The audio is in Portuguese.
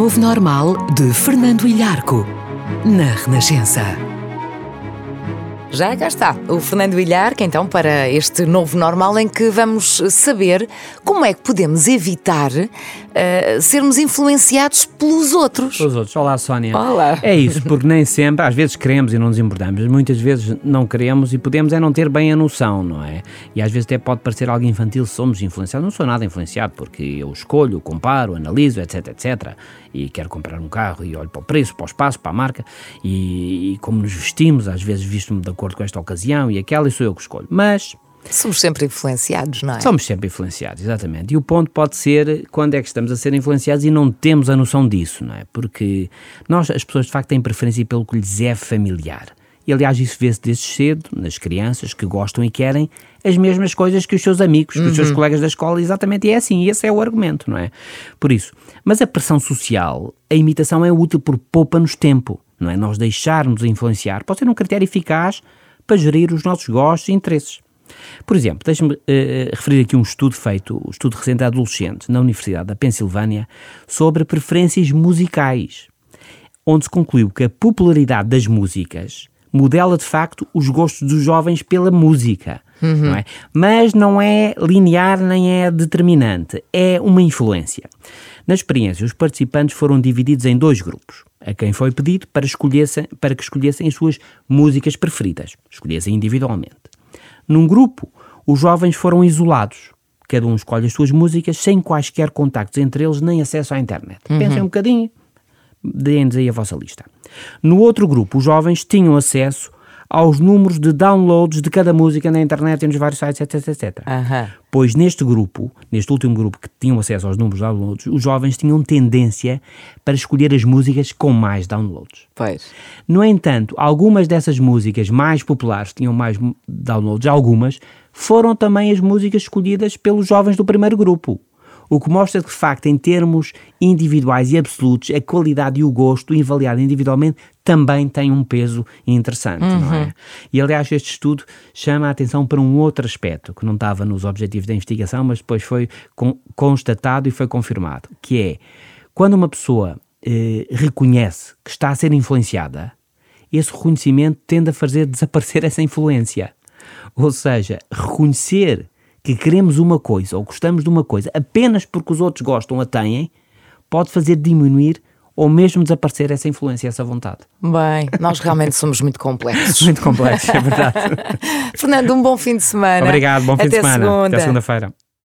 novo normal de Fernando Ilharco, na Renascença. Já cá está o Fernando Ilharco, então, para este novo normal em que vamos saber como é que podemos evitar sermos influenciados pelos outros. Pelos outros. Olá, Sónia. Olá. É isso, porque nem sempre, às vezes queremos e não nos importamos, muitas vezes não queremos e podemos não ter bem a noção, não é? E às vezes até pode parecer algo infantil se somos influenciados. Não sou nada influenciado porque eu escolho, comparo, analiso, etc. E quero comprar um carro e olho para o preço, para o espaço, para a marca e como nos vestimos, às vezes visto-me de acordo com esta ocasião e aquela e sou eu que escolho. Mas somos sempre influenciados, não é? somos sempre influenciados, exatamente. E o ponto pode ser quando é que estamos a ser influenciados e não temos a noção disso, não é? Porque as pessoas de facto têm preferência pelo que lhes é familiar. E aliás isso vê-se desde cedo, nas crianças que gostam e querem as mesmas coisas que os seus amigos, que os seus colegas da escola, exatamente, e é assim, e esse é o argumento, não é? Por isso, mas a pressão social, a imitação é útil porque poupa-nos tempo, não é? Nós deixarmos influenciar pode ser um critério eficaz para gerir os nossos gostos e interesses. Por exemplo, deixe-me referir aqui um estudo recente a adolescentes na Universidade da Pensilvânia sobre preferências musicais, onde se concluiu que a popularidade das músicas modela de facto os gostos dos jovens pela música, não é? Mas não é linear nem é determinante, é uma influência. Na experiência, os participantes foram divididos em dois grupos, a quem foi pedido para que escolhessem as suas músicas preferidas, escolhessem individualmente. Num grupo, os jovens foram isolados, cada um escolhe as suas músicas sem quaisquer contactos entre eles nem acesso à internet. Pensem um bocadinho, deem-nos aí a vossa lista. No outro grupo, os jovens tinham acesso aos números de downloads de cada música na internet e nos vários sites, etc. Pois neste último grupo que tinham acesso aos números de downloads, os jovens tinham tendência para escolher as músicas com mais downloads. Pois. No entanto, algumas dessas músicas mais populares, tinham mais downloads, algumas foram também as músicas escolhidas pelos jovens do primeiro grupo. O que mostra que, de facto, em termos individuais e absolutos, a qualidade e o gosto, avaliado individualmente, também tem um peso interessante, não é? E, aliás, este estudo chama a atenção para um outro aspecto, que não estava nos objetivos da investigação, mas depois foi constatado e foi confirmado, que é, quando uma pessoa reconhece que está a ser influenciada, esse reconhecimento tende a fazer desaparecer essa influência. Ou seja, reconhecer que queremos uma coisa ou gostamos de uma coisa apenas porque os outros gostam a têm, pode fazer diminuir ou mesmo desaparecer essa influência, essa vontade. Bem, nós realmente somos muito complexos. Muito complexo, é verdade. Fernando, um bom fim de semana. Obrigado, bom fim de semana. Segunda. Até segunda-feira.